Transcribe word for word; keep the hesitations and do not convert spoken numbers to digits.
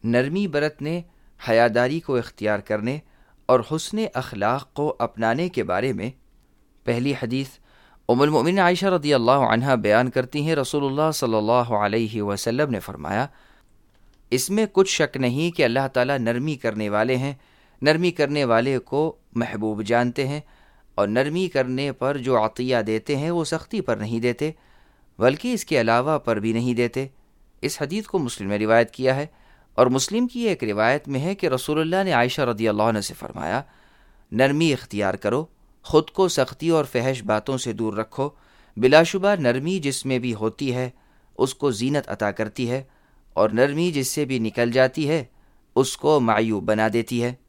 नरमी बरतने, हयादारी को इख्तियार करने और हुस्न अखलाक को अपनाने के बारे में। पहली हदीस उम्मुल मोमिनीन आयशा रदियल्लाहु अन्हा बयान करती हैं, रसूलुल्लाह सल्लल्लाहु अलैहि वसल्लम ने फरमाया, इसमें कुछ शक नहीं कि अल्लाह ताला नरमी करने वाले हैं, नरमी करने वाले को महबूब जानते हैं, और नरमी करने पर जो अतिया देते हैं वो सख्ती पर नहीं देते, बल्कि इसके अलावा पर भी नहीं देते। इस हदीस को मुस्लिम ने रिवायत किया है, और मुस्लिम की एक रिवायत में है कि रसूलुल्लाह ने आयशा रदियल्लाहु अन्हा से फरमाया, नरमी इख्तियार करो, खुद को सख्ती और फहश बातों से दूर रखो। बिलाशुबा नरमी जिसमें भी होती है उसको जीनत अता करती है, और नरमी जिससे भी निकल जाती है उसको मायूब बना देती है।